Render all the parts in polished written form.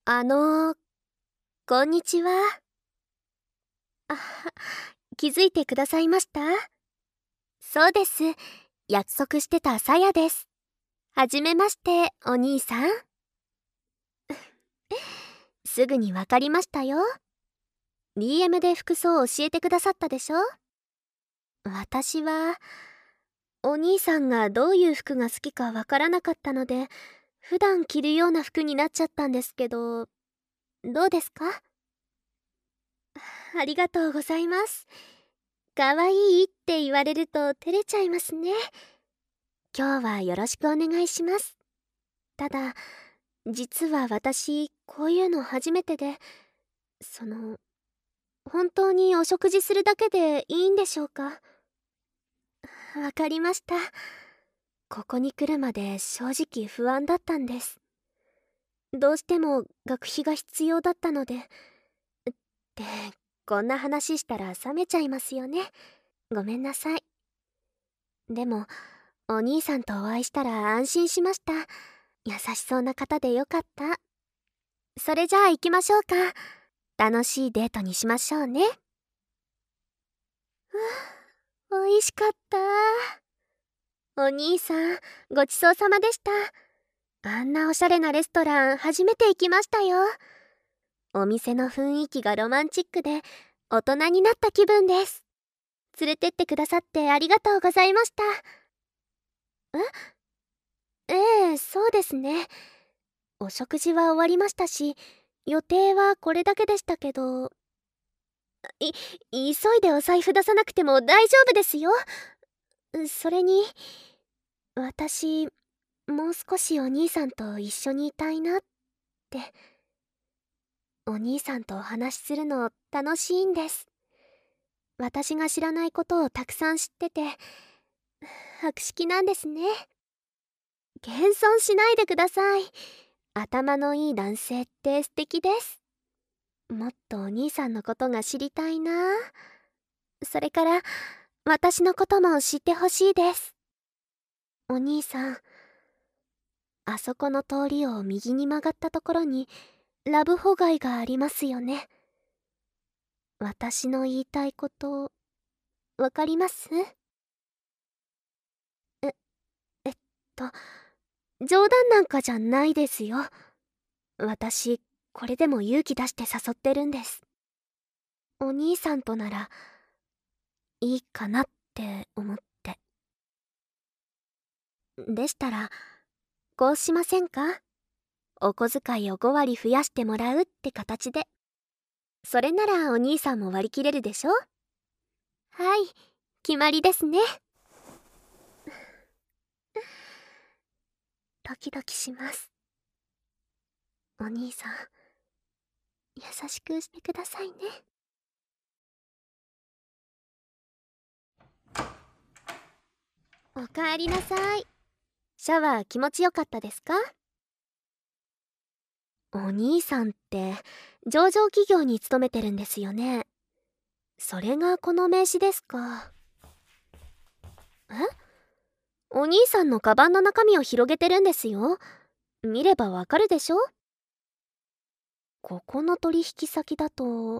あのー、こんにちは。あ、気づいてくださいました？そうです。約束してたさやです。はじめまして、お兄さん。すぐにわかりましたよ。DM で服装を教えてくださったでしょ？私は、お兄さんがどういう服が好きかわからなかったので、普段着るような服になっちゃったんですけど、どうですか？ありがとうございます。かわいいって言われると照れちゃいますね。今日はよろしくお願いします。ただ、実は私、こういうの初めてで、本当にお食事するだけでいいんでしょうか？わかりました。ここに来るまで正直不安だったんです。どうしても学費が必要だったので。って、こんな話したら冷めちゃいますよね。ごめんなさい。でも、お兄さんとお会いしたら安心しました。優しそうな方でよかった。それじゃあ行きましょうか。楽しいデートにしましょうね。美味しかった。お兄さん、ごちそうさまでした。あんなおしゃれなレストラン初めて行きましたよ。お店の雰囲気がロマンチックで大人になった気分です。連れてってくださってありがとうございました。えそうですね。お食事は終わりましたし、予定はこれだけでしたけど、急いでお財布出さなくても大丈夫ですよ。それに、私、もう少しお兄さんと一緒にいたいなって。お兄さんとお話しするの楽しいんです。私が知らないことをたくさん知ってて、博識なんですね。謙遜しないでください。頭のいい男性って素敵です。もっとお兄さんのことが知りたいな。それから私のことも知ってほしいです。お兄さん、あそこの通りを右に曲がったところにラブホ街がありますよね。私の言いたいことわかります？ええっと冗談なんかじゃないですよ。私これでも勇気出して誘ってるんです。お兄さんとならいいかなって思って。でしたらこうしませんか？お小遣いを5割増やしてもらうって形で。それならお兄さんも割り切れるでしょ？はい、決まりですね。ドキドキします。お兄さん、優しくしてくださいね。おかえりなさい。シャワー気持ちよかったですか？お兄さんって上場企業に勤めてるんですよね。それがこの名刺ですか？え？お兄さんのカバンの中身を広げてるんですよ。見ればわかるでしょ？ここの取引先だと、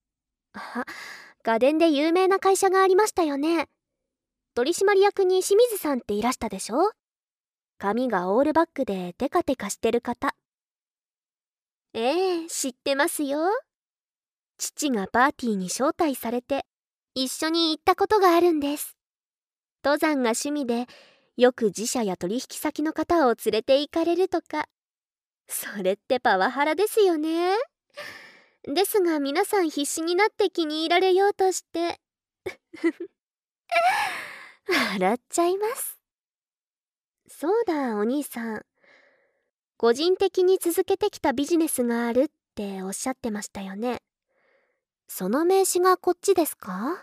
家電で有名な会社がありましたよね。取締役に清水さんっていらしたでしょ？髪がオールバックでテカテカしてる方。知ってますよ。父がパーティーに招待されて一緒に行ったことがあるんです。登山が趣味でよく自社や取引先の方を連れて行かれるとか。それってパワハラですよね。ですが皆さん必死になって気に入られようとして笑っちゃいます。そうだお兄さん、個人的に続けてきたビジネスがあるっておっしゃってましたよね。その名刺がこっちですか？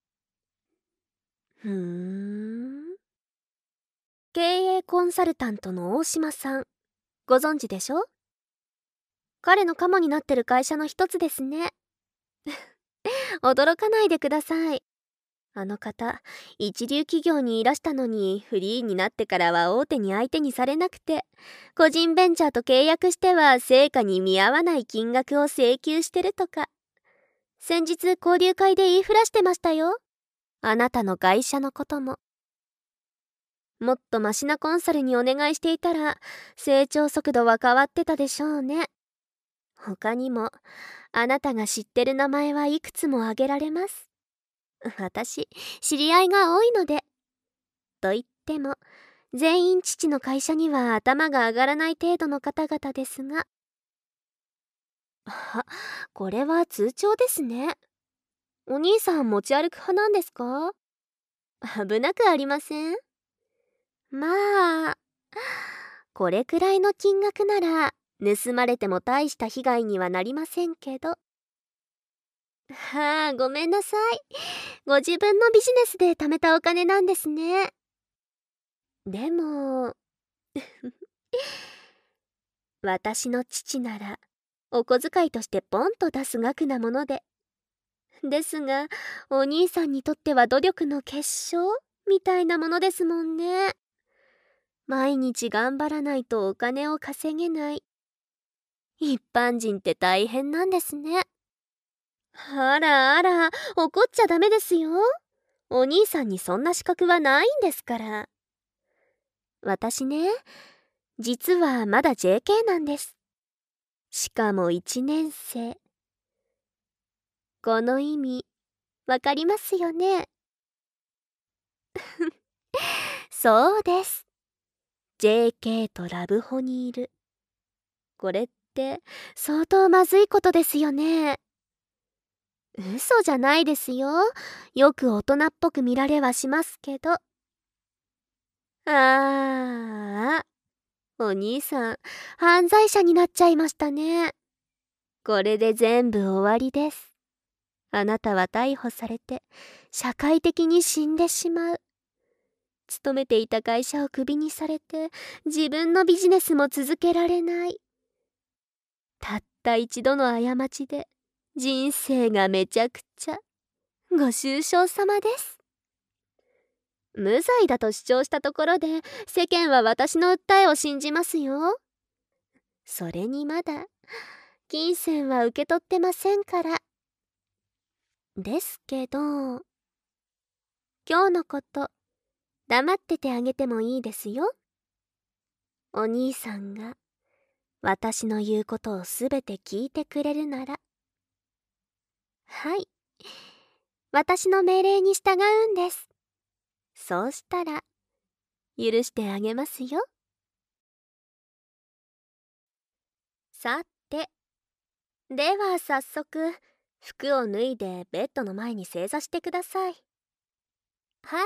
ふーん。経営コンサルタントの大島さん、ご存知でしょ？彼のカモになってる会社の一つですね。驚かないでください。 あの方、一流企業にいらしたのにフリーになってからは大手に相手にされなくて、個人ベンチャーと契約しては成果に見合わない金額を請求してるとか。先日交流会で言いふらしてましたよ。あなたの会社のことも。もっとマシなコンサルにお願いしていたら成長速度は変わってたでしょうね。他にもあなたが知ってる名前はいくつも挙げられます。私、知り合いが多いので。と言っても、全員父の会社には頭が上がらない程度の方々ですが。あ、これは通帳ですね。お兄さん持ち歩く派なんですか？危なくありません？まあ、これくらいの金額なら、盗まれても大した被害にはなりませんけど。ごめんなさい。ご自分のビジネスで貯めたお金なんですね。でも私の父ならお小遣いとしてポンと出す額なもので。ですがお兄さんにとっては努力の結晶みたいなものですもんね。毎日頑張らないとお金を稼げない。一般人って大変なんですね。あらあら、怒っちゃダメですよ。お兄さんにそんな資格はないんですから。私ね、実はまだ JK なんです。しかも1年生。この意味、わかりますよね？そうです。JK とラブホにいる。これって相当まずいことですよね。嘘じゃないですよ。よく大人っぽく見られはしますけど。お兄さん、犯罪者になっちゃいましたね。これで全部終わりです。あなたは逮捕されて、社会的に死んでしまう。勤めていた会社をクビにされて、自分のビジネスも続けられない。たった一度の過ちで、人生がめちゃくちゃ。ご愁傷様です。無罪だと主張したところで世間は私の訴えを信じますよ。それにまだ金銭は受け取ってませんから。ですけど今日のこと黙っててあげてもいいですよ。お兄さんが私の言うことをすべて聞いてくれるなら。はい、私の命令に従うんです。そうしたら許してあげますよ。さて、では早速服を脱いでベッドの前に正座してください。はい、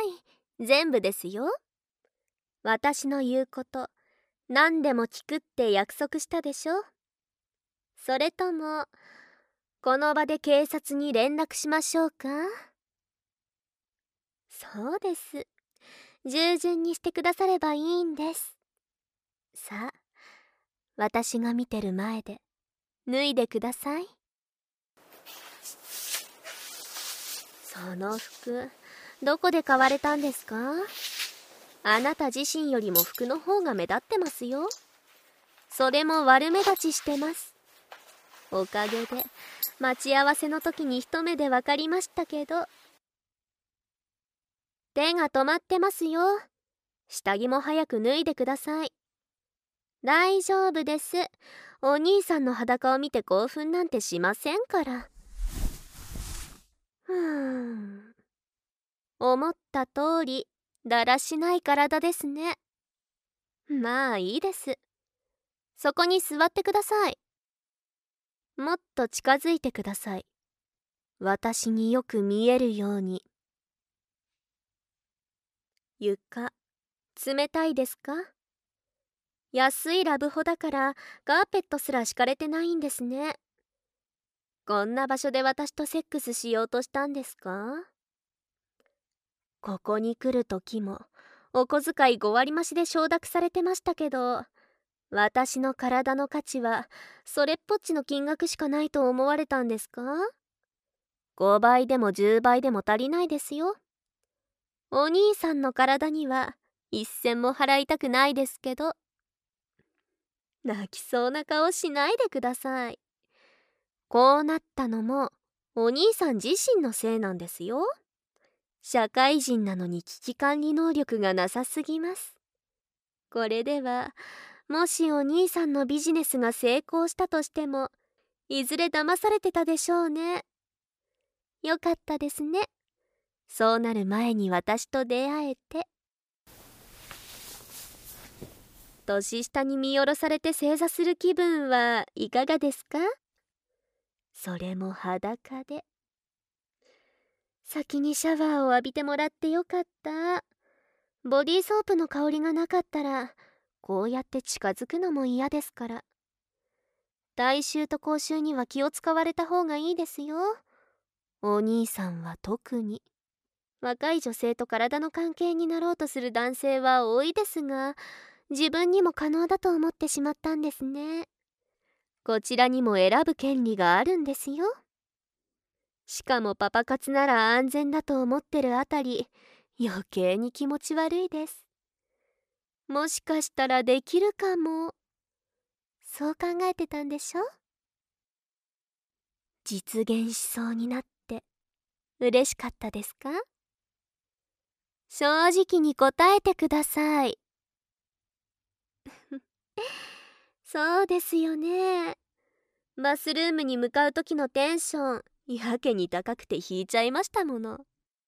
全部ですよ。私の言うこと何でも聞くって約束したでしょ。それともこの場で警察に連絡しましょうか？そうです。従順にしてくださればいいんです。さあ、私が見てる前で脱いでください。その服、どこで買われたんですか？あなた自身よりも服の方が目立ってますよ。それも悪目立ちしてます。おかげで待ち合わせの時に一目で分かりましたけど。手が止まってますよ。下着も早く脱いでください。大丈夫です。お兄さんの裸を見て興奮なんてしませんから。思った通りだらしない体ですね。まあいいです。そこに座ってください。もっと近づいてください。私によく見えるように。床、冷たいですか？安いラブホだからカーペットすら敷かれてないんですね。こんな場所で私とセックスしようとしたんですか？ここに来る時もお小遣い5割増しで承諾されてましたけど、私の体の価値はそれっぽっちの金額しかないと思われたんですか？5倍でも10倍でも足りないですよ。 お兄さんの体には一銭も払いたくないですけど。泣きそうな顔しないでください。こうなったのもお兄さん自身のせいなんですよ。社会人なのに危機管理能力がなさすぎます。これではもしお兄さんのビジネスが成功したとしても、いずれ騙されてたでしょうね。よかったですね。そうなる前に私と出会えて。年下に見下ろされて正座する気分はいかがですか？それも裸で。先にシャワーを浴びてもらってよかった。ボディーソープの香りがなかったら、こうやって近づくのも嫌ですから。大衆と公衆には気を使われた方がいいですよ。お兄さんは特に。若い女性と体の関係になろうとする男性は多いですが、自分にも可能だと思ってしまったんですね。こちらにも選ぶ権利があるんですよ。しかもパパ活なら安全だと思ってるあたり、余計に気持ち悪いです。もしかしたらできるかも。そう考えてたんでしょ？実現しそうになって嬉しかったですか？正直に答えてください。そうですよね。バスルームに向かう時のテンション、やけに高くて引いちゃいましたもの。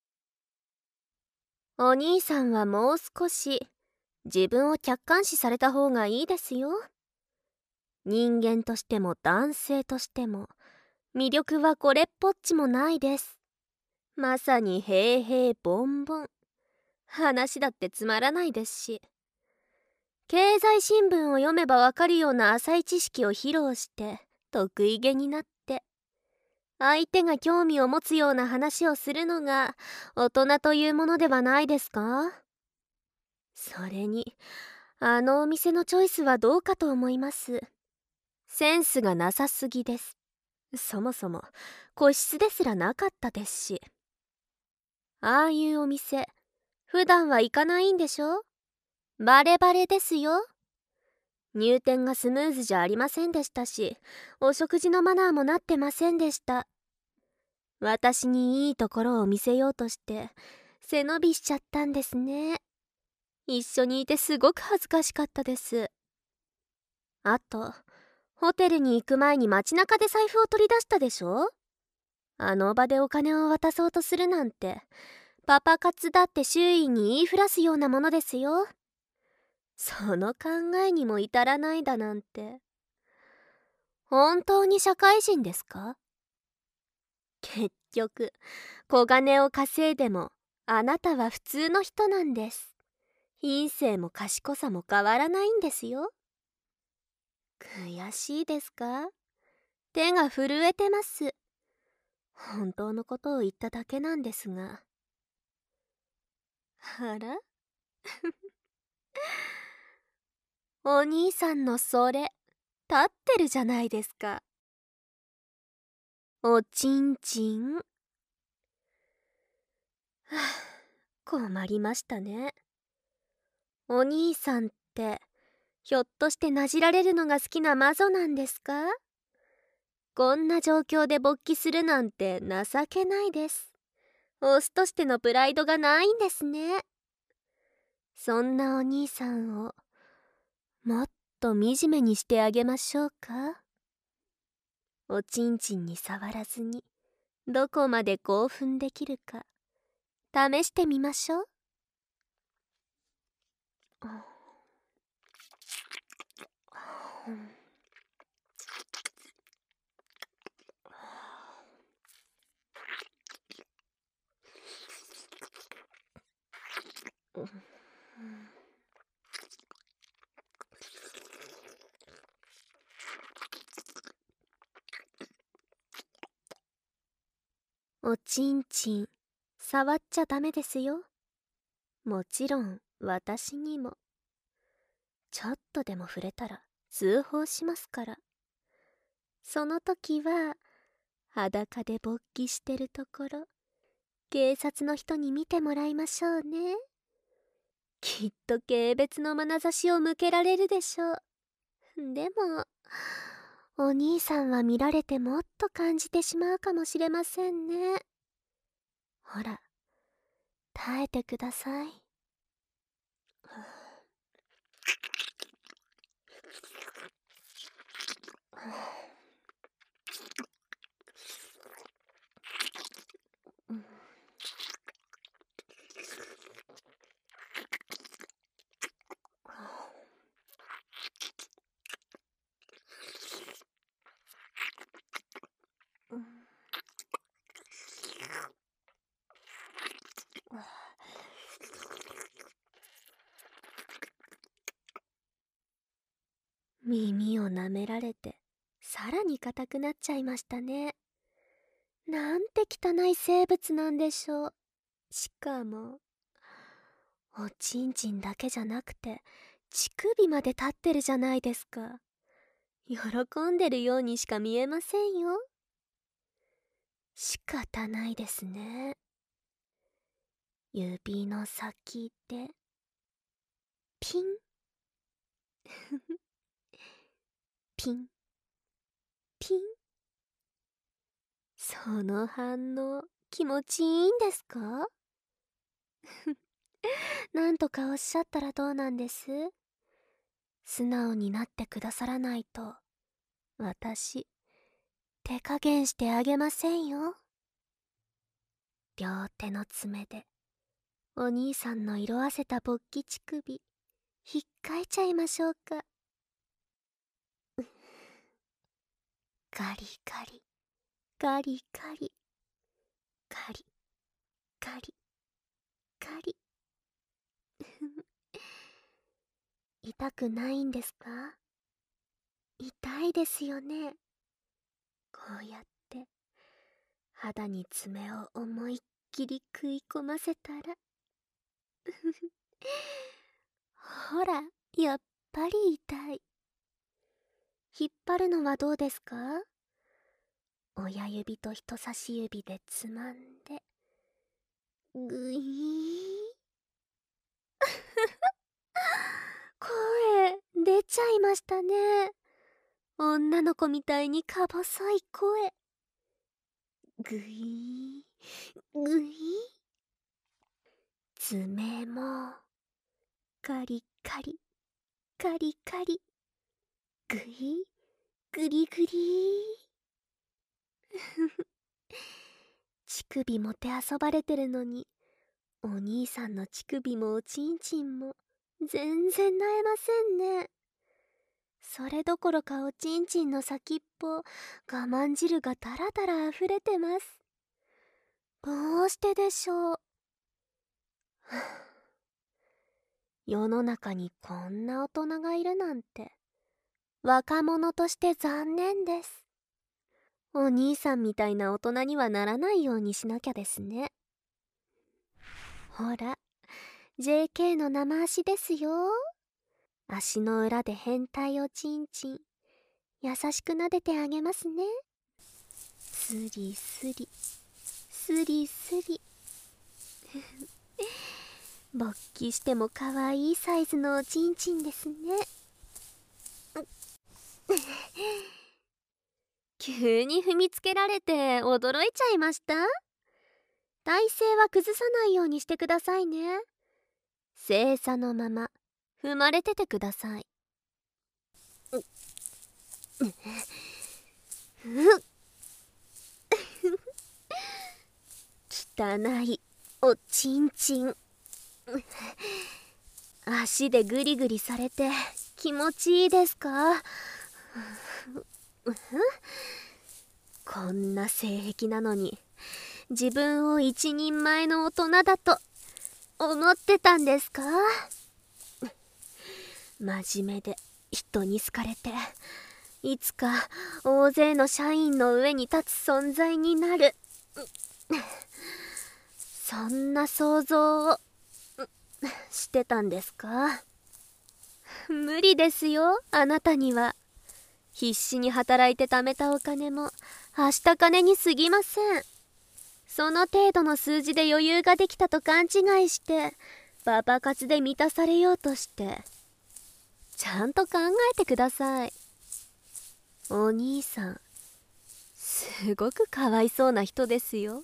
お兄さんはもう少し自分を客観視された方がいいですよ。人間としても男性としても魅力はこれっぽっちもないです。まさに平々凡々。話だってつまらないですし、経済新聞を読めばわかるような浅い知識を披露して得意げになって、相手が興味を持つような話をするのが大人というものではないですか？それにあのお店のチョイスはどうかと思います。センスがなさすぎです。そもそも個室ですらなかったですし。ああいうお店普段は行かないんでしょ？バレバレですよ。入店がスムーズじゃありませんでしたし、お食事のマナーもなってませんでした。私にいいところを見せようとして背伸びしちゃったんですね。一緒にいてすごく恥ずかしかったです。あと、ホテルに行く前に街中で財布を取り出したでしょ？あの場でお金を渡そうとするなんて、パパ活だって周囲に言いふらすようなものですよ。その考えにも至らないだなんて。本当に社会人ですか？結局、小金を稼いでも、あなたは普通の人なんです。品性も賢さも変わらないんですよ。悔しいですか？手が震えてます。本当のことを言っただけなんですが。あらお兄さんのそれ、立ってるじゃないですか。おちんちん。はあ、困りましたね。お兄さんって、ひょっとしてなじられるのが好きな魔女なんですか？こんな状況で勃起するなんて情けないです。オスとしてのプライドがないんですね。そんなお兄さんをもっと惨めにしてあげましょうか。おちんちんに触らずにどこまで興奮できるか試してみましょう。おちんちん触っちゃダメですよ。もちろん私にも。ちょっとでも触れたら通報しますから。その時は裸で勃起してるところ警察の人に見てもらいましょうね。きっと軽蔑の眼差しを向けられるでしょう。でもお兄さんは見られてもっと感じてしまうかもしれませんね。ほら、耐えてください。耳を舐められてさらに硬くなっちゃいましたね。なんて汚い生物なんでしょう。しかもおちんちんだけじゃなくて乳首まで立ってるじゃないですか。喜んでるようにしか見えませんよ。仕方ないですね。指の先でピンピンピン。その反応気持ちいいんですか？なんとかおっしゃったらどうなんです？素直になってくださらないと私手加減してあげませんよ。両手の爪でお兄さんの色あせた勃起乳首ひっかいちゃいましょうか。ガリガリガリガリガリガリガリ痛くないんですか？痛いですよね。こうやって肌に爪を思いっきり食い込ませたらほら、やっぱり痛い。引っ張るのはどうですか？親指と人差し指でつまんでぐいー声出ちゃいましたね。女の子みたいにか細い声。ぐいーぐいー。爪もカリカリカリカリぐいぐりぐり乳首もてあそばれてるのにお兄さんの乳首もおちんちんも全然なえませんね。それどころかおちんちんの先っぽ我慢汁がだらだらあふれてます。どうしてでしょう。世の中にこんな大人がいるなんて若者として残念です。お兄さんみたいな大人にはならないようにしなきゃですね。ほら JK の生足ですよ。足の裏で変態おちんちん優しく撫でてあげますね。スリスリスリスリ勃起しても可愛いサイズのおちんちんですね。急に踏みつけられて驚いちゃいました。体勢は崩さないようにしてくださいね。正座のまま踏まれててください。汚いおちんちん。足でグリグリされて気持ちいいですか？こんな性癖なのに自分を一人前の大人だと思ってたんですか？真面目で人に好かれていつか大勢の社員の上に立つ存在になる、そんな想像をしてたんですか？無理ですよ、あなたには。必死に働いて貯めたお金もはした金に過ぎません。 その程度の数字で余裕ができたと勘違いしてパパ活で満たされようとして、ちゃんと考えてください。お兄さんすごくかわいそうな人ですよ。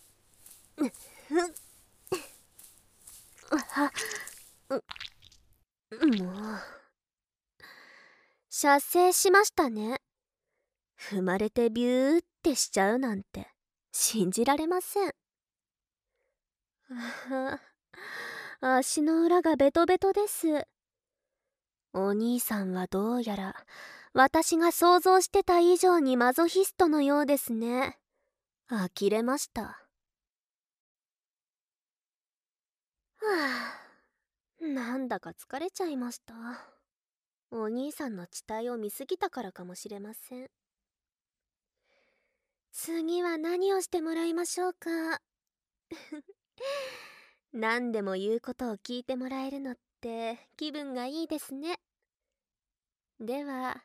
もう射精しましたね。踏まれてビューってしちゃうなんて信じられません。足の裏がベトベトです。お兄さんはどうやら私が想像してた以上にマゾヒストのようですね。呆れました。はあ、なんだか疲れちゃいました。お兄さんの期待を見すぎたからかもしれません。次は何をしてもらいましょうか。何でも言うことを聞いてもらえるのって気分がいいですね。では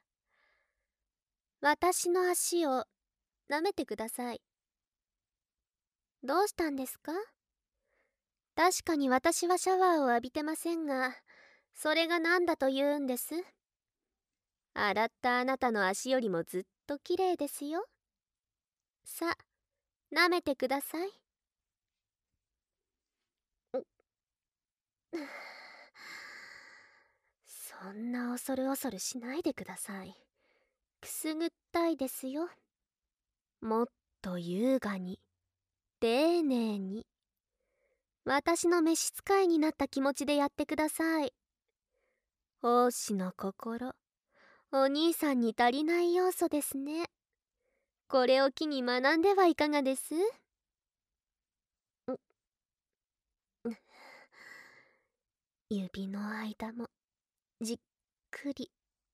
私の足を舐めてください。どうしたんですか？確かに私はシャワーを浴びてませんが、それが何だと言うんです？洗ったあなたの足よりもずっと綺麗ですよ。さ、舐めてください。そんな恐る恐るしないでください。くすぐったいですよ。もっと優雅に、丁寧に、私の召使いになった気持ちでやってください。奉仕の心、お兄さんに足りない要素ですね。これを機に学んではいかがです？指の間もじっくり。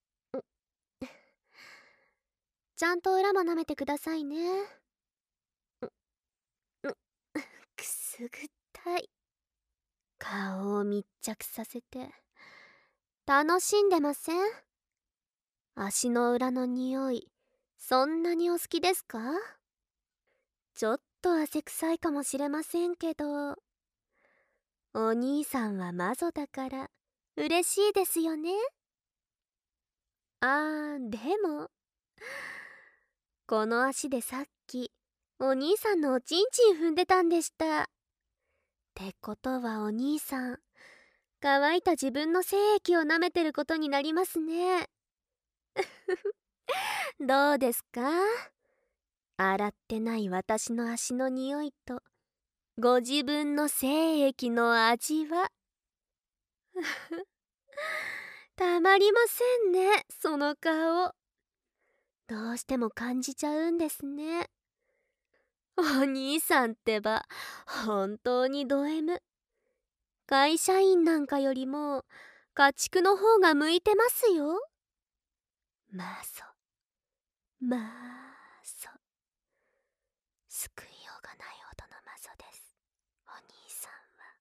ちゃんと裏も舐めてくださいね。くすぐったい。顔を密着させて楽しんでません？足の裏の匂い、そんなにお好きですか？ちょっと汗臭いかもしれませんけど、お兄さんはマゾだから嬉しいですよね。でもこの足でさっきお兄さんのおちんちん踏んでたんでした。ってことはお兄さん、乾いた自分の精液を舐めてることになりますね。どうですか？洗ってない私の足の匂いとご自分の精液の味はたまりませんね、その顔。どうしても感じちゃうんですね。お兄さんってば本当にド M。 会社員なんかよりも家畜の方が向いてますよ。まあまあ救いようがないほどのマゾです。お兄さんは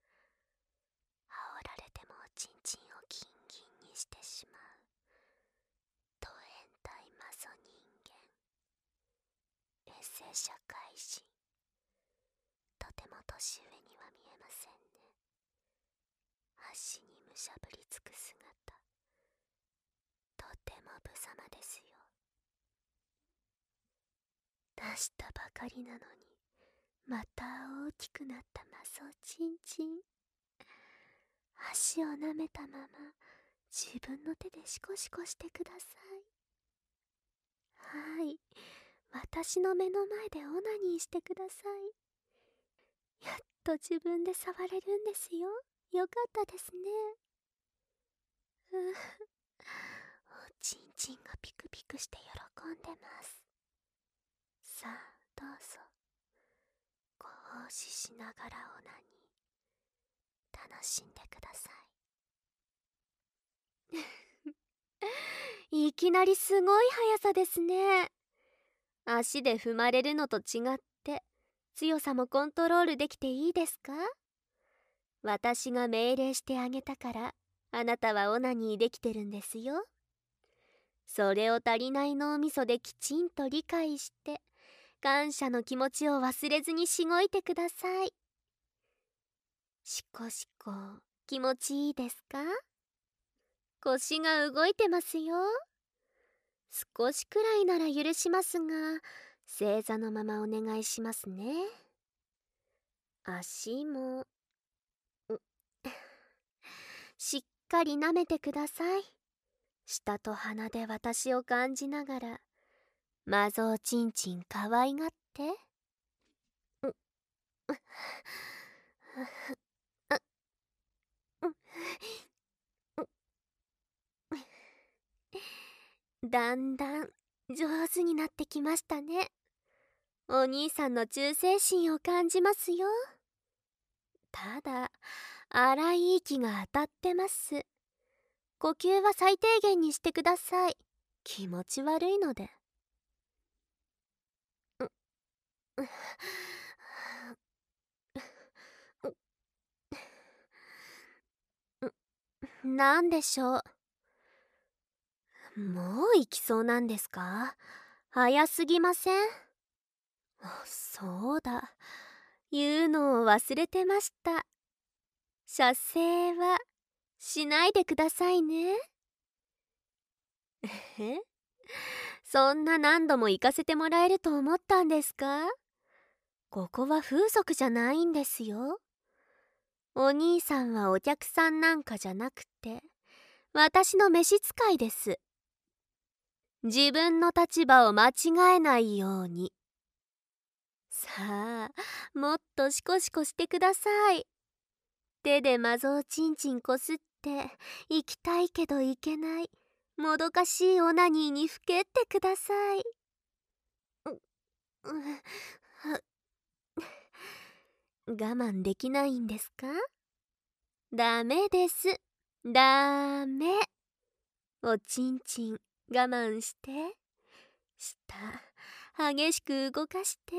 煽られてもおちんちんをギンギンにしてしまうド変態マゾ人間、エセ社会人。とても年上には見えませんね。足にむしゃぶりつく姿、とても無様ですよ。出したばかりなのにまた大きくなったマゾちんちん。足を舐めたまま自分の手でシコシコしてください。はい、私の目の前でオナニーしてください。やっと自分で触れるんですよ。よかったですね。おちんちんがピクピクして喜んでます。さあどうぞ、ご奉仕しながらオナニー楽しんでください。いきなりすごい速さですね。足で踏まれるのと違って強さもコントロールできていいですか？私が命令してあげたからあなたはオナニーできてるんですよ。それを足りない脳みそできちんと理解して感謝の気持ちを忘れずにしごいてください。しこしこ、気持ちいいですか？腰が動いてますよ。少しくらいなら許しますが、正座のままお願いしますね。足もしっかり舐めてください。舌と鼻で私を感じながら、マゾウチンチンかわいがって。だんだん上手になってきましたね。お兄さんの忠誠心を感じますよ。ただ荒い息が当たってます。呼吸は最低限にしてください。気持ち悪いので。なんでしょう。もう行きそうなんですか？早すぎません？そうだ、言うのを忘れてました。射精はしないでくださいね。え、そんな何度も行かせてもらえると思ったんですか？ここは風俗じゃないんですよ。お兄さんはお客さんなんかじゃなくて、私の召使いです。自分の立場を間違えないように。さあ、もっとシコシコしてください。手でマゾウチンチンこすって、行きたいけど行けない、もどかしいオナニーにふけってください。我慢できないんですか？ダメです。ダメ。おちんちん我慢して。舌激しく動かして。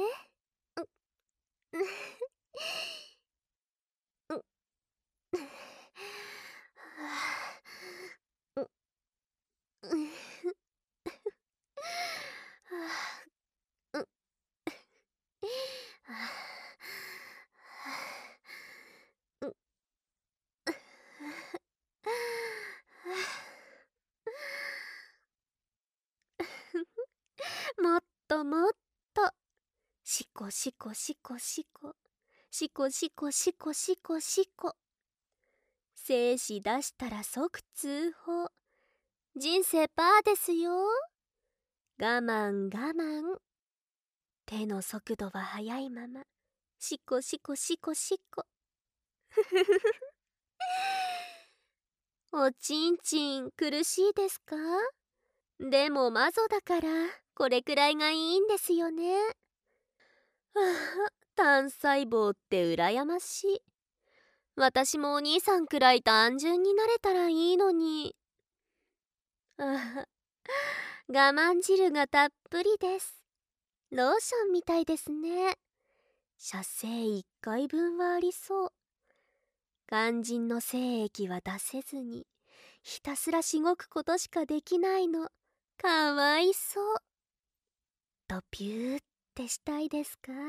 もっともっと。シコシコシコシコ。シコシコシコシコシコ。精子出したら即通報。人生パーですよ。我慢我慢。手の速度は速いまま。シコシコシコシコ。おちんちん苦しいですか？でもマゾだからこれくらいがいいんですよね。はあ、単細胞って羨ましい。私もお兄さんくらい単純になれたらいいのに。ああ、我慢汁がたっぷりです。ローションみたいですね。射精1回分はありそう。肝心の精液は出せずにひたすらしごくことしかできないの。かわいそう。ドピューってしたいですか？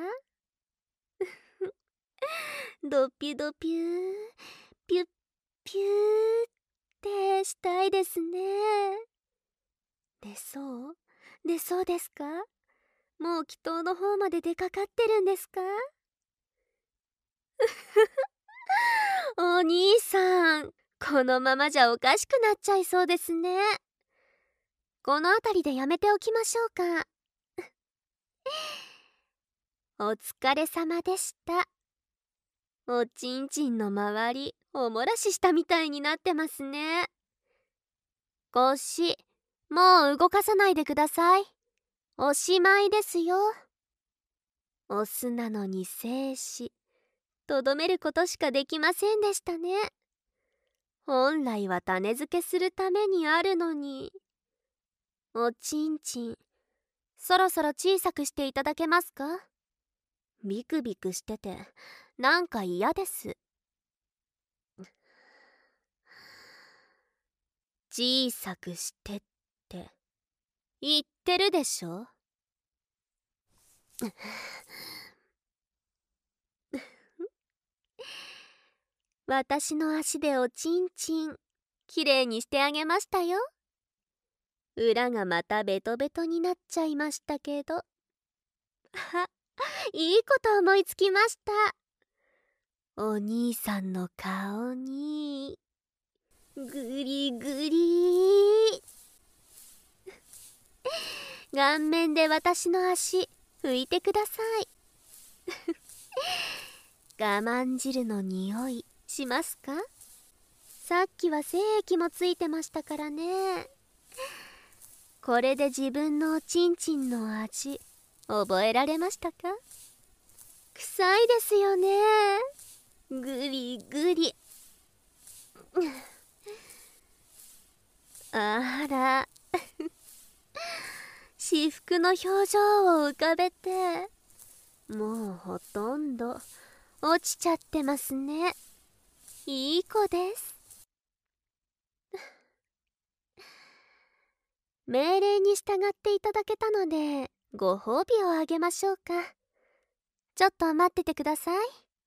ドピュドピュー、ピュッピューってしたいですね。出そう？出そうですか？もう祈祷の方まで出かかってるんですか？お兄さん、このままじゃおかしくなっちゃいそうですね。この辺りでやめておきましょうか。お疲れ様でした。おちんちんの周りおもらししたみたいになってますね。腰もう動かさないでください。おしまいですよ。オスなのに精子とどめることしかできませんでしたね。本来は種付けするためにあるのに。おちんちんそろそろ小さくしていただけますか？ビクビクしててなんか嫌です。小さくしてって言ってるでしょ。 私の足でおちんちんきれいにしてあげましたよ。裏がまたベトベトになっちゃいましたけど。いいこと思いつきました。お兄さんの顔にぐりぐり。顔面で私の足拭いてください。我慢汁の匂いしますか？さっきは精液もついてましたからね。これで自分のおちんちんの味覚えられましたか？臭いですよね。ぐりぐり。あら至福の表情を浮かべて、もうほとんど落ちちゃってますね。いい子です。命令に従っていただけたのでご褒美をあげましょうか。ちょっと待っててください。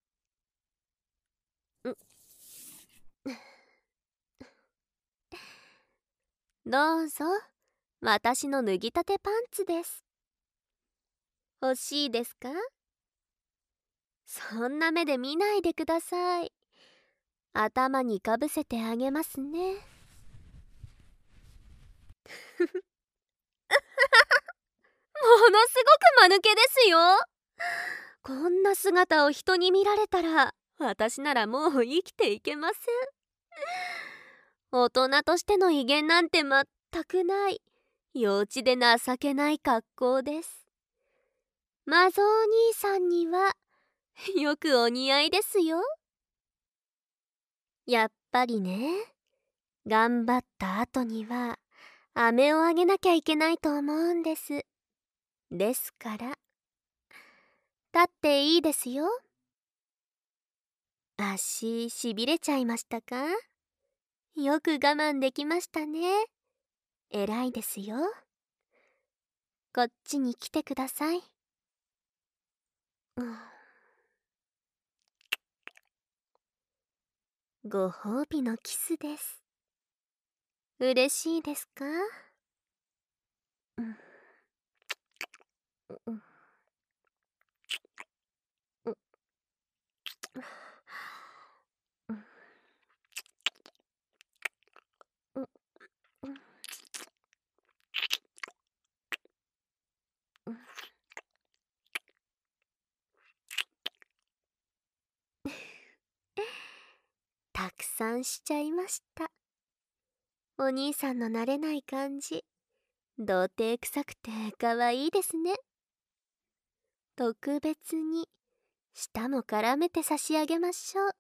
どうぞ、私の脱ぎたてパンツです。欲しいですか？そんな目で見ないでください。頭にかぶせてあげますね。ものすごく間抜けですよ。こんな姿を人に見られたら私ならもう生きていけません。大人としての威厳なんて全くない幼稚で情けない格好です。マゾお兄さんにはよくお似合いですよ。やっぱりね、頑張った後には飴をあげなきゃいけないと思うんです。ですから立っていいですよ。足しびれちゃいましたか？よく我慢できましたね。偉いですよ。こっちに来てください。ご褒美のキスです。嬉しいですか？たくさんしちゃいました。お兄さんの慣れない感じ、童貞臭くて可愛いですね。特別に舌も絡めて差し上げましょう。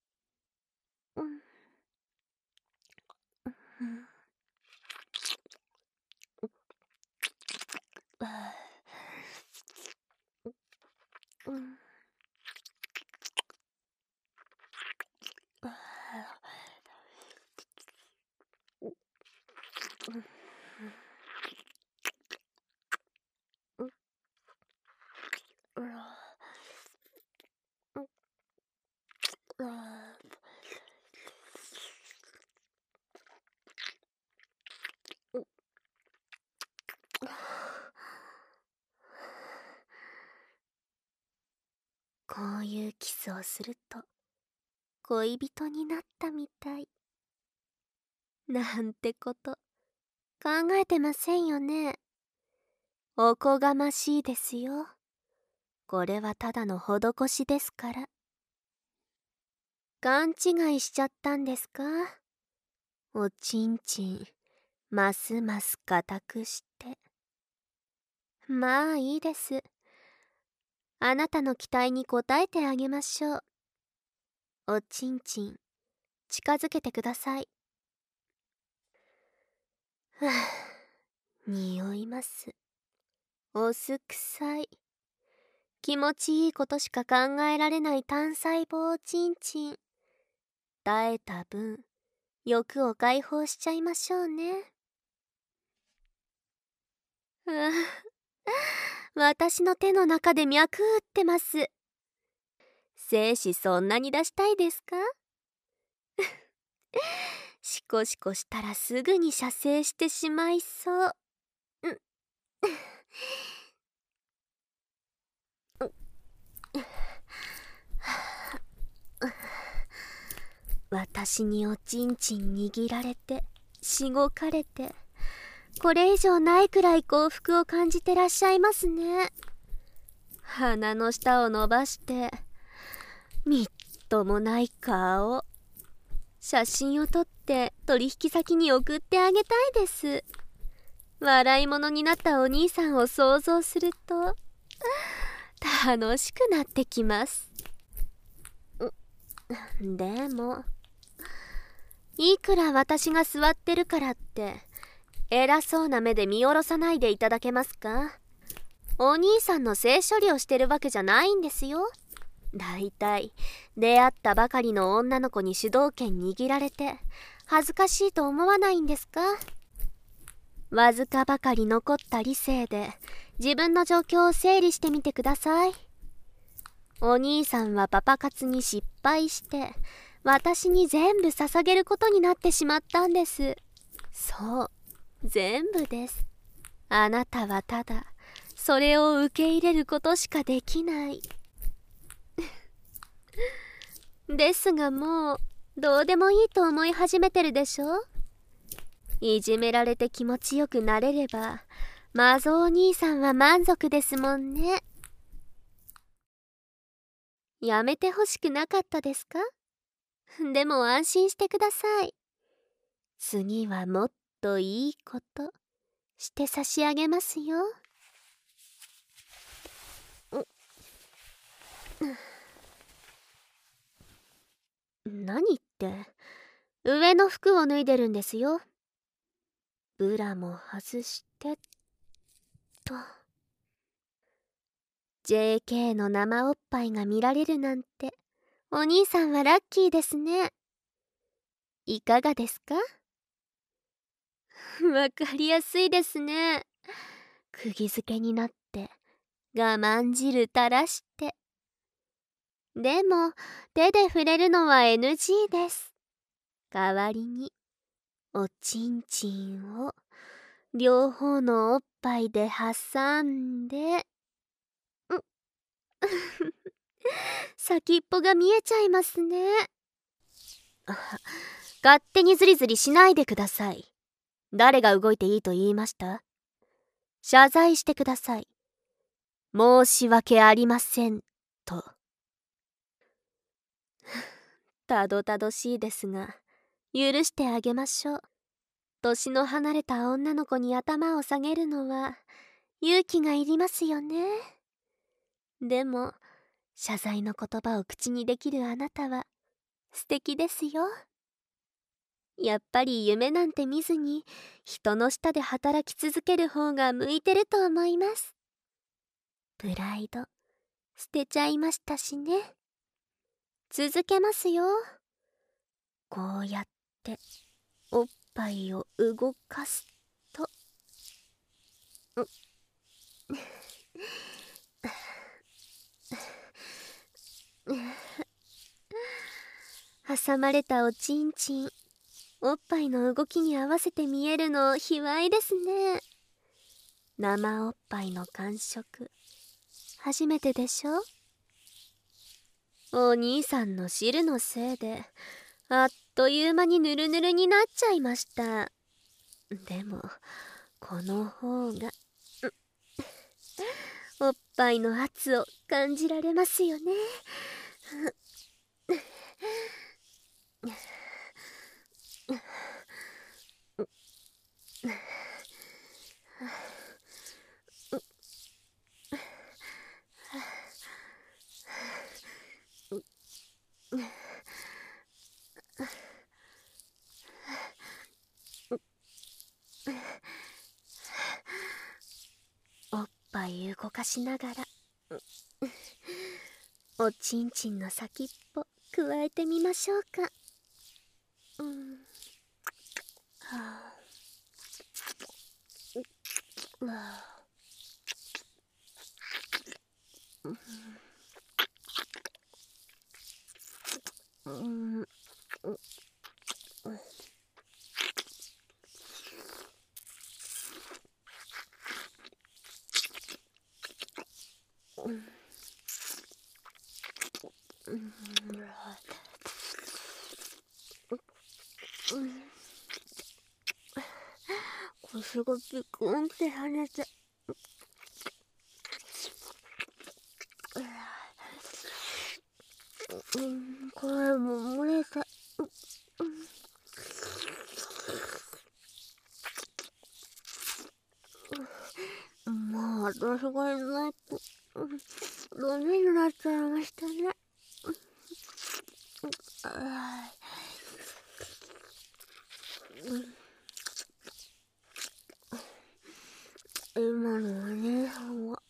こういうキスをすると恋人になったみたいなんてこと考えてませんよね。おこがましいですよ。これはただの施しですから。勘違いしちゃったんですか？おちんちんますます固くして。まあいいです。あなたの期待に応えてあげましょう。おちんちん近づけてください。はあ、匂います。お酢臭い。気持ちいいことしか考えられない単細胞おちんちん。耐えた分欲を解放しちゃいましょうね。 私の手の中で脈打ってます。精子そんなに出したいですか？シコシコしたらすぐに射精してしまいそう。うん私におちんちん握られてしごかれて、これ以上ないくらい幸福を感じてらっしゃいますね。鼻の下を伸ばしてみっともない顔、写真を撮って取引先に送ってあげたいです。笑い物になったお兄さんを想像すると楽しくなってきます。でもいくら私が座ってるからって偉そうな目で見下ろさないでいただけますか？お兄さんの性処理をしてるわけじゃないんですよ。だいたい出会ったばかりの女の子に主導権握られて恥ずかしいと思わないんですか？わずかばかり残った理性で自分の状況を整理してみてください。お兄さんはパパ活に失敗して私に全部捧げることになってしまったんです。そう、全部です。あなたはただそれを受け入れることしかできない。ですがもうどうでもいいと思い始めてるでしょ？いじめられて気持ちよくなれればマゾお兄さんは満足ですもんね。やめてほしくなかったですか？でも安心してください。次はもっといいことして差し上げますよ。何って上の服を脱いでるんですよ。ブラも外してと。 JK の生おっぱいが見られるなんてお兄さんはラッキーですね。いかがですか？わかりやすいですね。釘付けになって我慢汁垂らして。でも手で触れるのは NG です。代わりにおちんちんを両方のおっぱいで挟んで、先っぽが見えちゃいますね。勝手にズリズリしないでください。誰が動いていいと言いました？謝罪してください。申し訳ありませんと。たどたどしいですが許してあげましょう。年の離れた女の子に頭を下げるのは勇気がいりますよね。でも謝罪の言葉を口にできるあなたは素敵ですよ。やっぱり夢なんて見ずに人の下で働き続ける方が向いてると思います。プライド捨てちゃいましたしね。続けますよ。こうやっておっぱいを動かすと、挟まれたおちんちん、おっぱいの動きに合わせて見えるの卑猥ですね。生おっぱいの感触初めてでしょ？お兄さんの汁のせいであっという間にヌルヌルになっちゃいました。でもこの方がおっぱいの圧を感じられますよね。おっぱい動かしながらおちんちんの先っぽくわえてみましょうか。はあ、 腰がピクンって跳ねて、声も漏れて、まあ私がいないとダメになっちゃいましたね。今のお姉さんは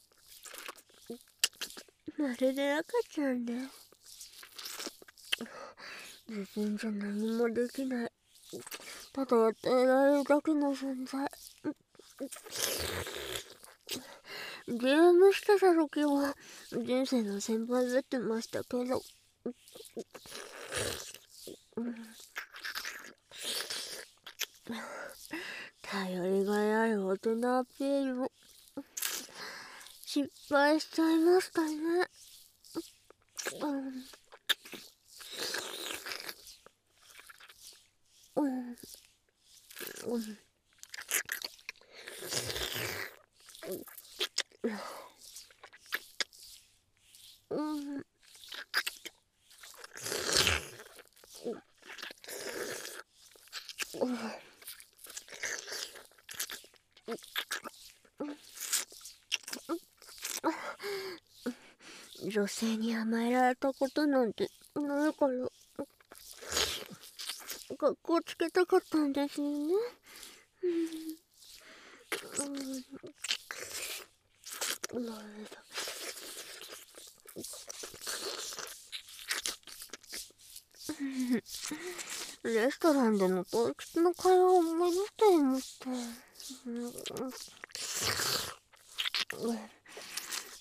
まるで赤ちゃんだよ。自分じゃ何もできない、ただやってられるだけの存在。ゲームしてた時は人生の先輩ぶってましたけど、頼りがいある大人アピールも失敗しちゃいましたね。女性に甘えられたことなんてないから、格好つけたかったんですよね。レストランでの洞窟の会話を思い出していました。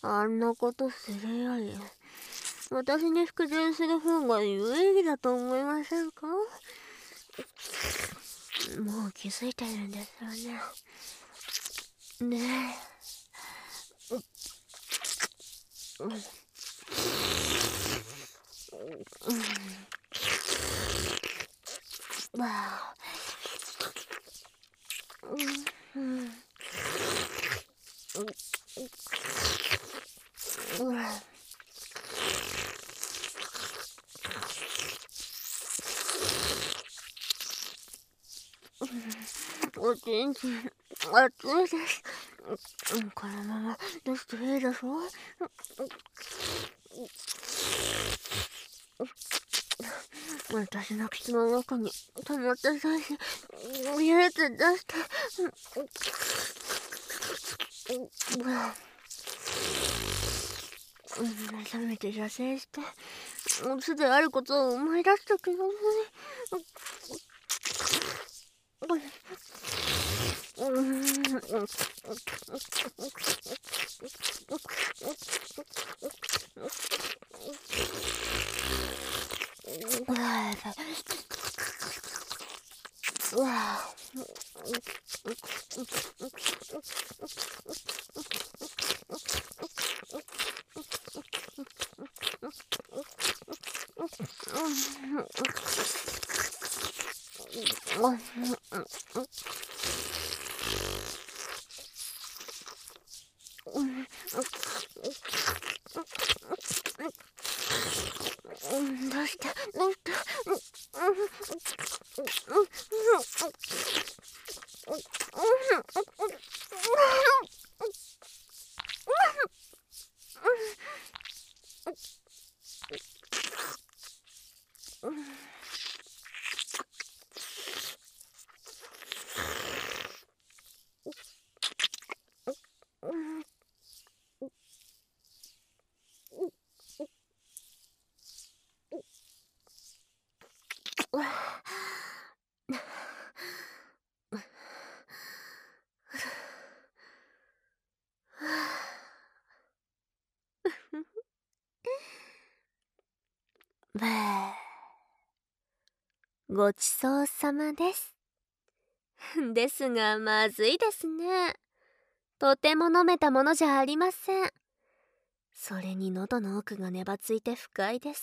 あんなことするより私に服従する方が有意義だと思いませんか？もう気づいてるんですよね。ねえ。わあ。おちんちん熱いです。このまま出していいでしょ。私の口の中に溜まった精子入れて出して。せめて射精してオスであることを思い出したけどね。どうしてごちそうさまです。ですがまずいですね。とても飲めたものじゃありません。それに喉の奥がねばついて不快です。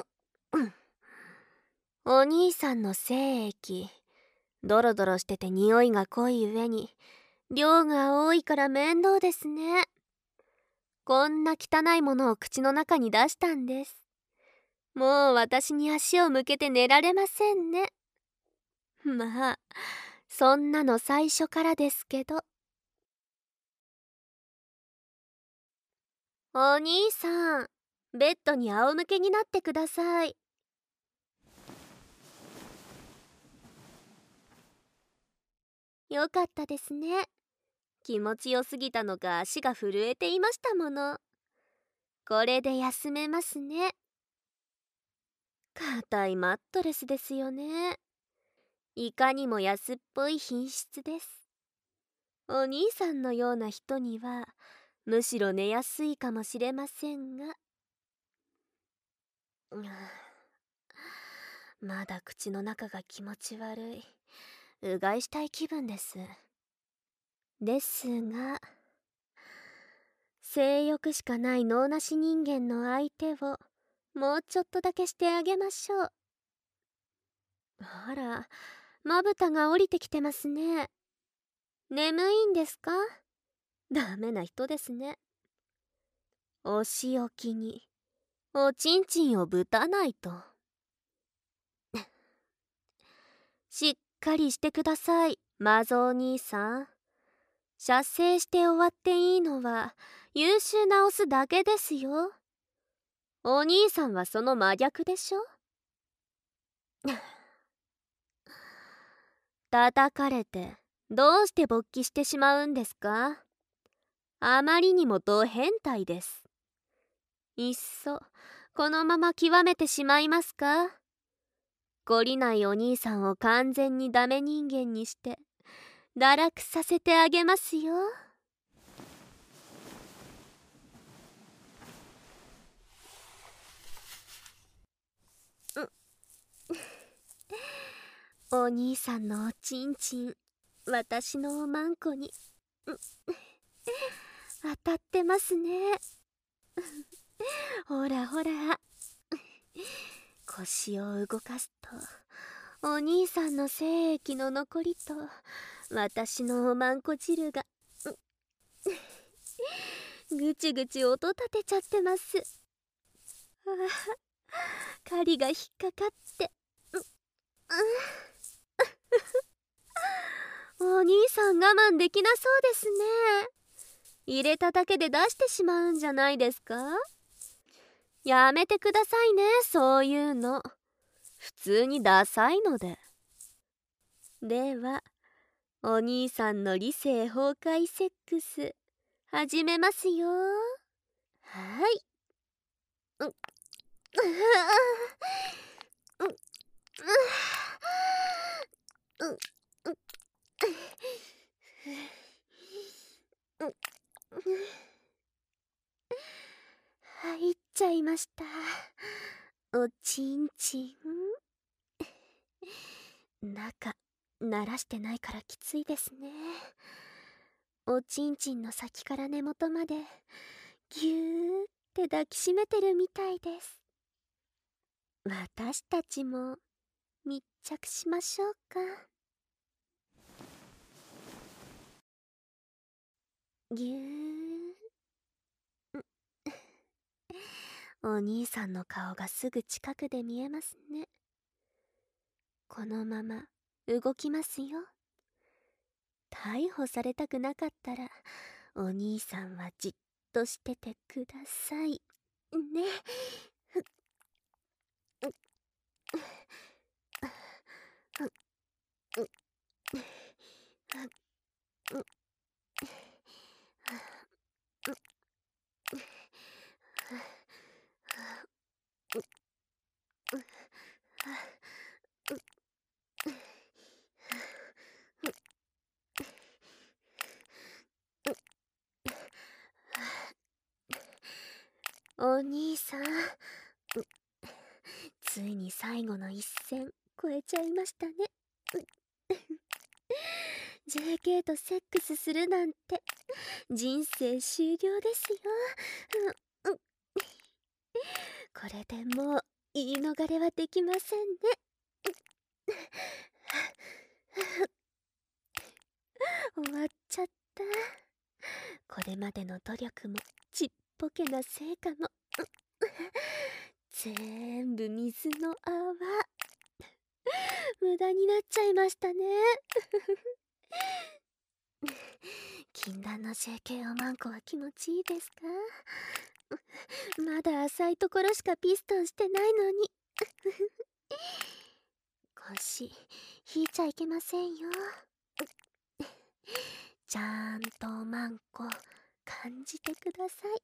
お兄さんの精液、ドロドロしてて匂いが濃い上に量が多いから面倒ですね。こんな汚いものを口の中に出したんです。もう私に足を向けて寝られませんね。まあそんなの最初からですけど。お兄さん、ベッドに仰向けになってください。よかったですね。気持ちよすぎたのか足が震えていましたもの。これで休めますね。硬いマットレスですよね。いかにも安っぽい品質です。お兄さんのような人にはむしろ寝やすいかもしれませんが。まだ口の中が気持ち悪い。うがいしたい気分です。ですが、性欲しかない脳なし人間の相手をもうちょっとだけしてあげましょう。あら、まぶたが降りてきてますね。眠いんですか？ダメな人ですね。お仕置きにおちんちんをぶたないと。しっかりしてください、マゾお兄さん。射精して終わっていいのは優秀なオスだけですよ。お兄さんはその真逆でしょ。叩かれてどうして勃起してしまうんですか？あまりにもド変態です。いっそこのまま極めてしまいますか？懲りないお兄さんを完全にダメ人間にして堕落させてあげますよ。お兄さんのおちんちん、私のおまんこに当たってますね。ほらほら、腰を動かすとお兄さんの精液の残りと私のおまんこ汁がぐちぐち音立てちゃってます。ああ、針が引っかかってお兄さん我慢できなそうですね。入れただけで出してしまうんじゃないですか？やめてくださいね、そういうの。普通にダサいので。ではお兄さんの理性崩壊セックス始めますよ。はい。入っちゃいました。おちんちん。中慣らしてないからきついですね。おちんちんの先から根元までぎゅーって抱きしめてるみたいです。私たちも密着しましょうか。ぎゅー。お兄さんの顔がすぐ近くで見えますね。このまま動きますよ。逮捕されたくなかったらお兄さんはじっとしててくださいね。 お兄さん、ついに最後の一線越えちゃいましたね。JK とセックスするなんて人生終了ですよ。これでもう言い逃れはできませんね。終わっちゃった。これまでの努力もちっぽけな成果も全部水の泡。無駄になっちゃいましたね。禁断の JK おまんこは気持ちいいですか？まだ浅いところしかピストンしてないのに。腰引いちゃいけませんよ。ちゃんとおまんこ感じてください。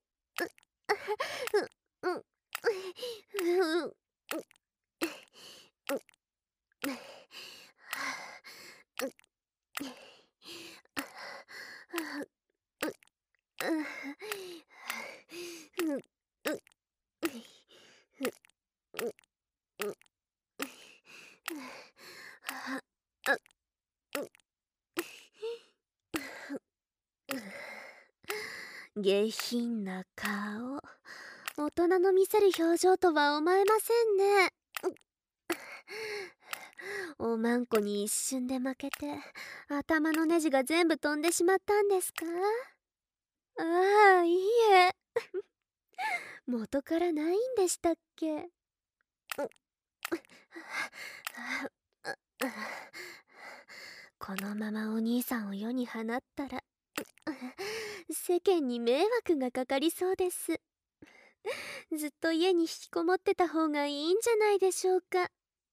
下品な顔。大人の見せる表情とは思えませんね。おまんこに一瞬で負けて頭のネジが全部飛んでしまったんですか？ああ、いいえ。元からないんでしたっけ？このままお兄さんを世に放ったら世間に迷惑がかかりそうです。ずっと家に引きこもってた方がいいんじゃないでしょうか。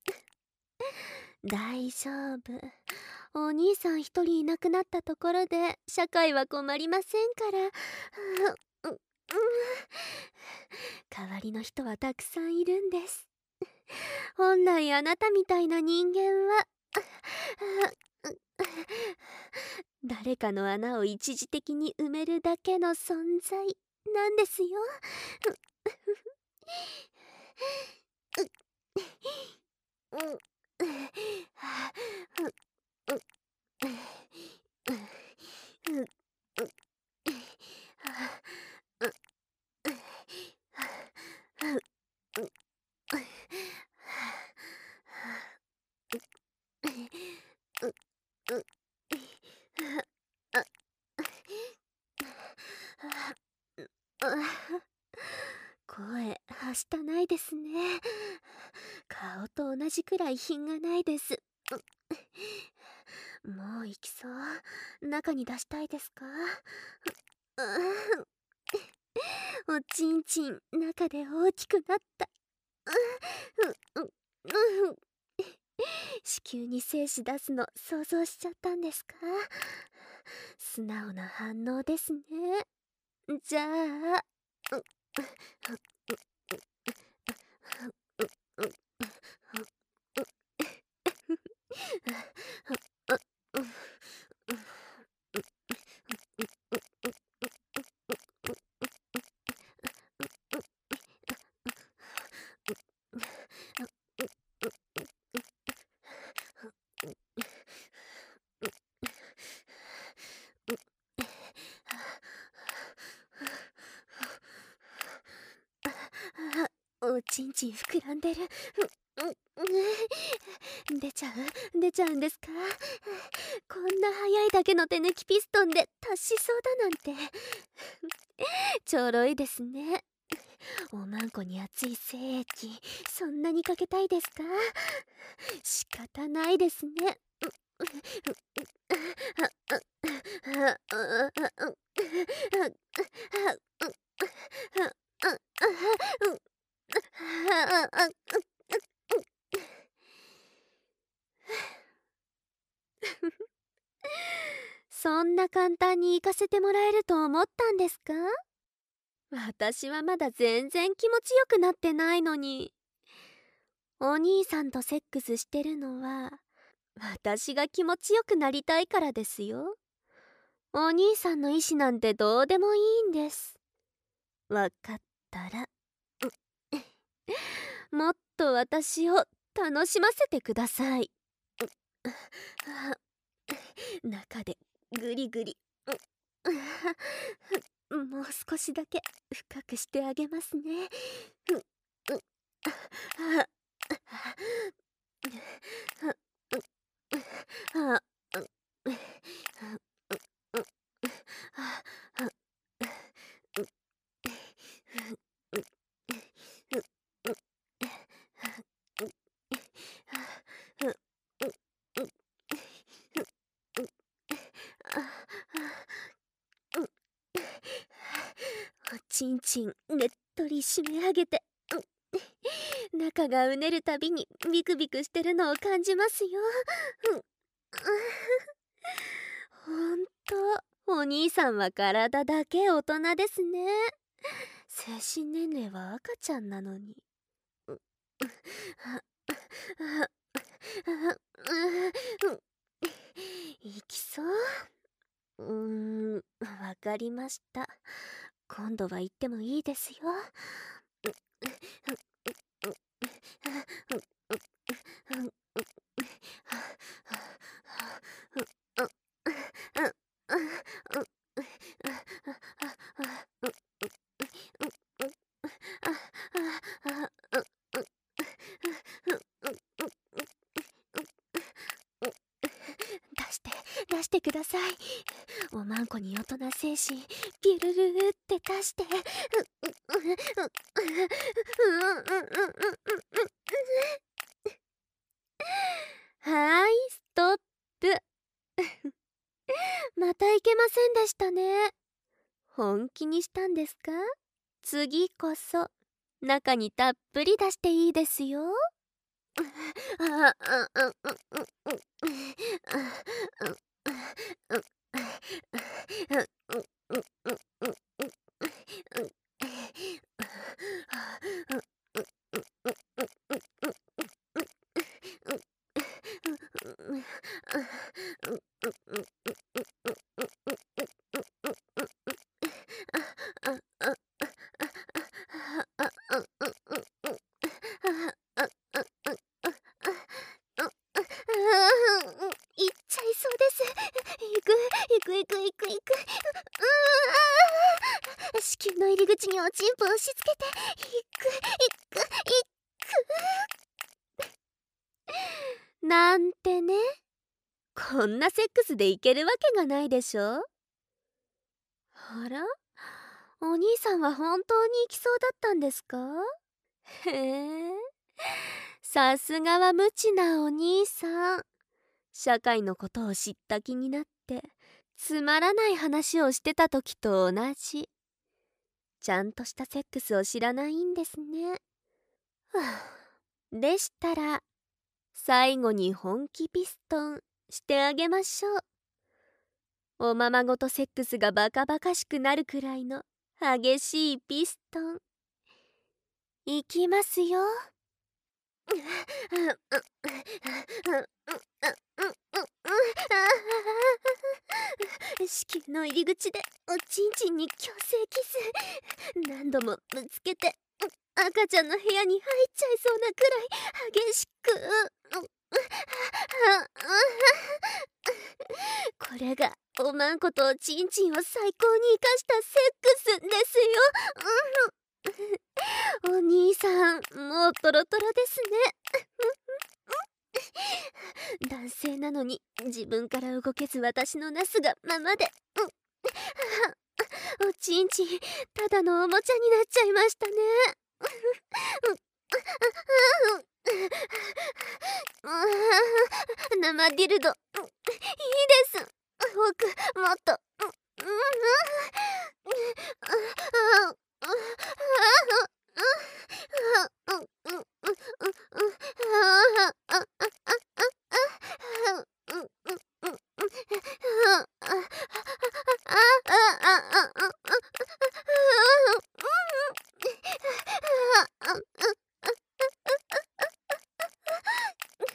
大丈夫。お兄さん一人いなくなったところで社会は困りませんから。代わりの人はたくさんいるんです。本来あなたみたいな人間は誰かの穴を一時的に埋めるだけの存在なんですよ。声はしたないですね。顔と同じくらい品がないです。もう行きそう。中に出したいですか？おちんちん中で大きくなった。子宮に精子出すの想像しちゃったんですか？素直な反応ですね。じゃあおちんちん膨らんでる。出ちゃうんですか？こんな速いだけの手抜きピストンで達しそうだなんてちょろいですね。おまんこに熱い精液そんなにかけたいですか？仕方ないですね。そんな簡単に行かせてもらえると思ったんですか？私はまだ全然気持ちよくなってないのに。お兄さんとセックスしてるのは私が気持ちよくなりたいからですよ。お兄さんの意思なんてどうでもいいんです。わかった？ ったら、もっと私を楽しませてください。中でぐりぐり、もう少しだけ深くしてあげますね。おちんちんねっとり締め上げて、中がうねるたびにビクビクしてるのを感じますよ。ほんとお兄さんは体だけ大人ですね。精神年齢は赤ちゃんなのに。いきそう。わかりました。今度は行ってもいいですよ。出してください。おまんこに大人精神ピルルルって出して。はーい、ストップ。またいけませんでしたね。本気にしたんですか？次こそ中にたっぷり出していいですよ。いっちゃいそうです。いくいくいくいくいく。子宮の入り口におちんぽを押し付けて、いくいくいく。なんてね。こんなセックスでいけるわけがないでしょ。あら、お兄さんは本当に行きそうだったんですか？へえ、さすがは無知なお兄さん。社会のことを知った気になってつまらない話をしてた時と同じ。ちゃんとしたセックスを知らないんですね。でしたら最後に本気ピストンしてあげましょう。おままごとセックスがバカバカしくなるくらいの激しいピストンいきますよ。子宮の入り口でおちんちんに強制キス何度もぶつけて赤ちゃんの部屋に入っちゃいそうなくらい激しく。これがおまんことおちんちんを最高に生かしたセックスですよ。お兄さんもうトロトロですね。男性なのに自分から動けず私のなすがままで、おちんちんただのおもちゃになっちゃいましたね。生ディルドいいです。僕もっと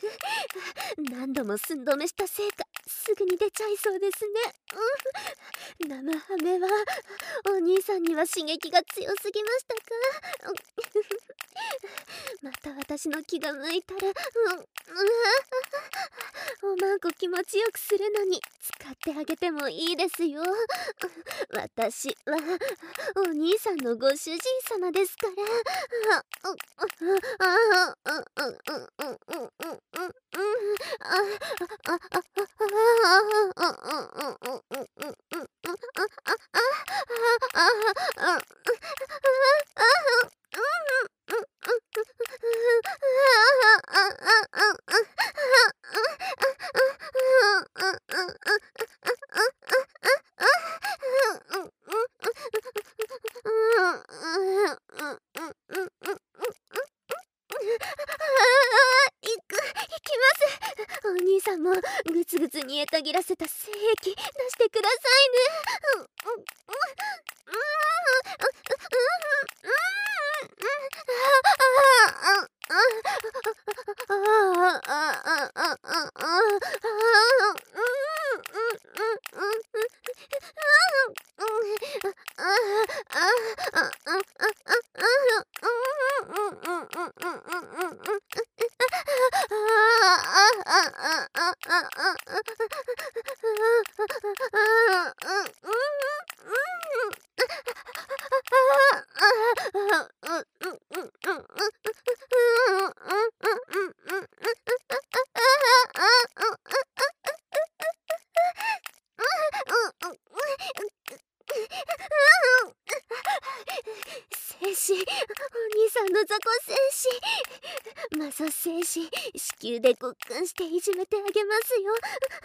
何度も寸止めしたせいかすぐに出ちゃいそうですね。 生ハメはお兄さんには刺激が強すぎましたか？また私の気が向いたら、おまんこ気持ちよくするのに使ってあげてもいいですよ。私はお兄さんのご主人様ですから。お兄さんもぐつぐつ煮えたぎらせた精液出してくださいね。精子、お兄さんの雑魚精子、マゾ精子、子宮でごっくんしていじめてあげますよ。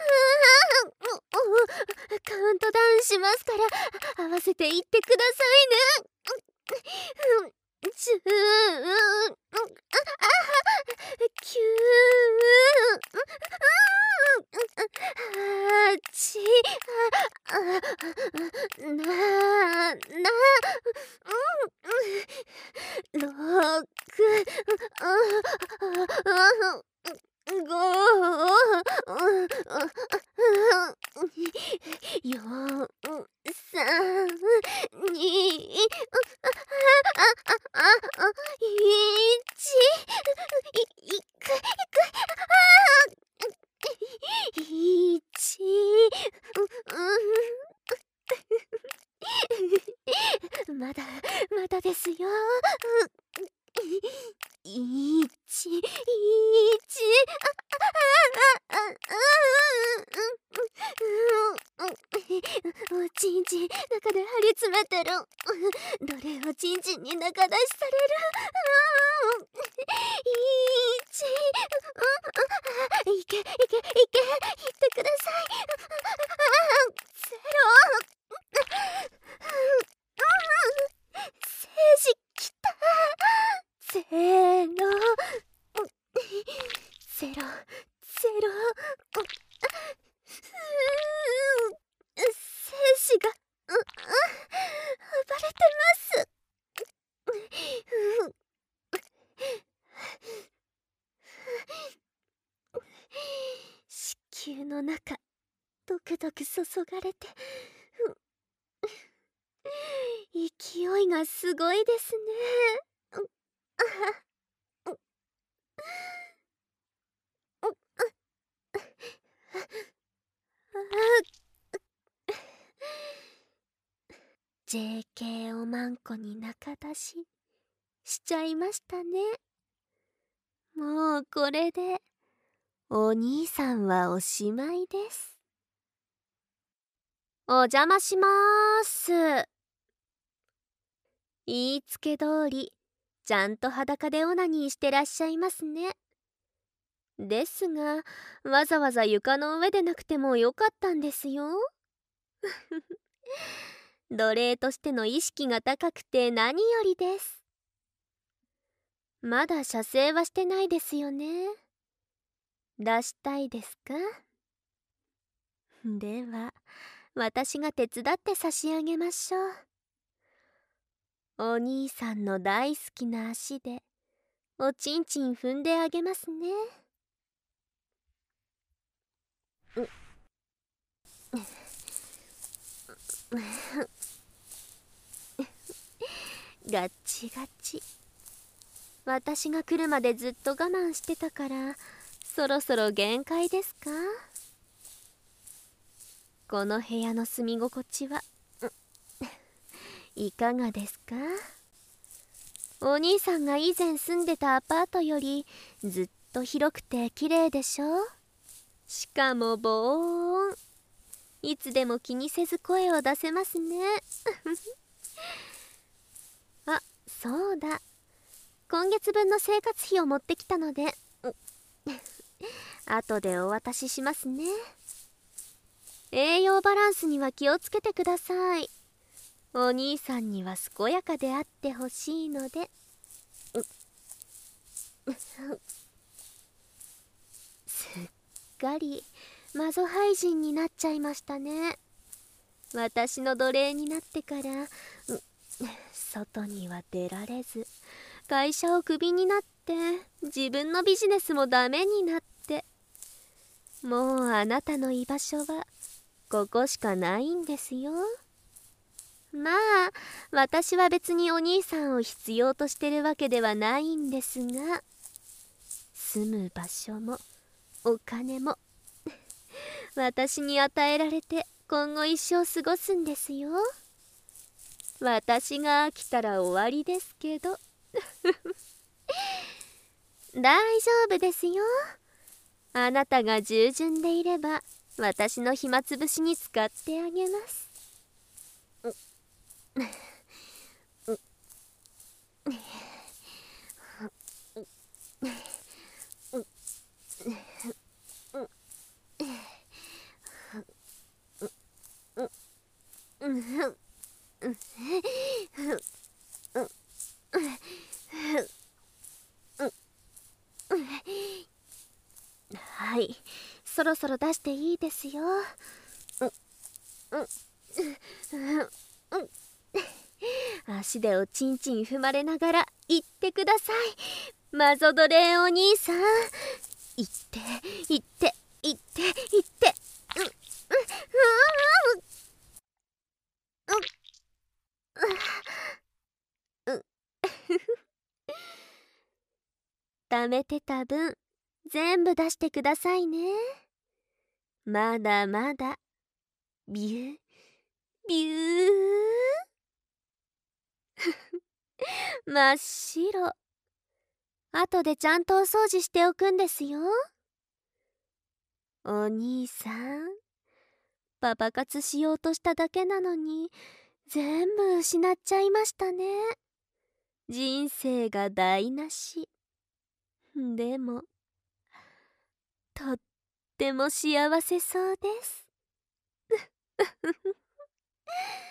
カウントダウンしますから合わせて言ってくださいね。10、9、8、6、5、4、3、2、まだまだですよ。おちんちん中で張り詰めてる。どれをちんちんに中出しされる。いけいけいけ、言ってください。ゼロ。精子きた。ゼロ、ゼロ、ゼロ。精子が暴れてます。子宮の中ドクドク注がれて、勢いがすごいですね。JK おまんこに仲出しちゃいましたね。もうこれでお兄さんはおしまいです。お邪魔しまーす。言いつけ通りちゃんと裸でオナニーしてらっしゃいますね。ですがわざわざ床の上でなくてもよかったんですよ。奴隷としての意識が高くて何よりです。まだ射精はしてないですよね。出したいですか？では私が手伝って差し上げましょう。お兄さんの大好きな足でおちんちん踏んであげますね。 ガッチガチ。私が来るまでずっと我慢してたから、そろそろ限界ですか？この部屋の住み心地はいかがですか？お兄さんが以前住んでたアパートよりずっと広くて綺麗でしょ？しかも防音。いつでも気にせず声を出せますね。あ、そうだ。今月分の生活費を持ってきたので後でお渡ししますね。栄養バランスには気をつけてください。お兄さんには健やかであってほしいので。すっかりマゾ廃人になっちゃいましたね。私の奴隷になってから、外には出られず、会社をクビになって、自分のビジネスもダメになって、もうあなたの居場所はここしかないんですよ。まあ私は別にお兄さんを必要としてるわけではないんですが、住む場所もお金も私に与えられて今後一生過ごすんですよ。私が飽きたら終わりですけど大丈夫ですよ。あなたが従順でいれば私の暇つぶしに使ってあげます。はい、そろそろ出していいですよ。足でおちんちん踏まれながら言ってください。マゾドレーお兄さん、言って言って言って言って。貯めてた分全部出してくださいね。まだまだビュービュー真っ白。後でちゃんとお掃除しておくんですよ。お兄さん、パパ活しようとしただけなのに全部失っちゃいましたね。人生が台無し。でもとっても幸せそうです。